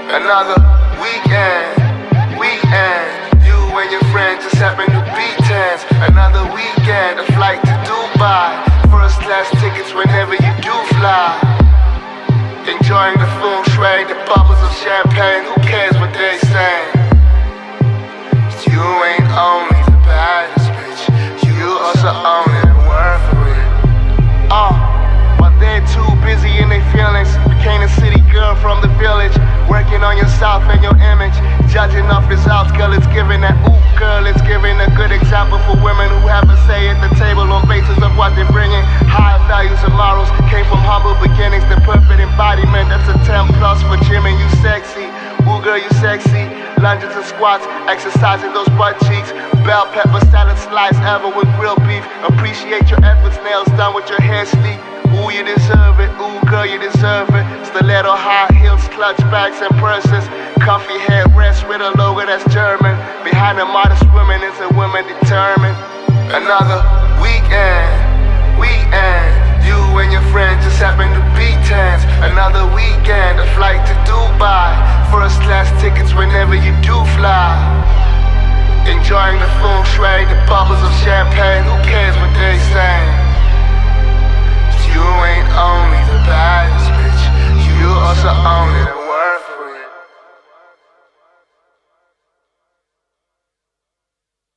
Another weekend. You and your friends just happen to be tens. Another weekend, a flight to Dubai. First class tickets whenever you do fly. Enjoying the feng shui, the bubbles of champagne. Who cares what they say? You ain't only the baddest bitch, you also own it and work for it. But they're too busy in their feelings. Became a city girl from the village, working on yourself and your image. Judging off results, girl, it's giving that ooh, girl, it's giving a good example for women who have a say at the table on basis of what they're bringing. High values and morals came from humble beginnings. The perfect embodiment, that's a 10+ for Jimmy. You sexy, ooh, girl, you sexy. Lunges and squats, exercising those butt cheeks. Bell pepper salad slice ever with grilled beef. Appreciate your efforts, nails done with your hair sleek. Ooh, you deserve it, ooh, girl, you deserve it. Stiletto high heels, clutch bags and purses. Comfy headrest with a logo that's German. Behind a modest woman is a woman determined. Another weekend. You and your friends just happen to be tens. Another weekend, a flight to Dubai. First class tickets whenever you do fly. Enjoying the feng shui, the bubbles of champagne. Who cares what they say? You ain't only the baddest bitch, you also own it.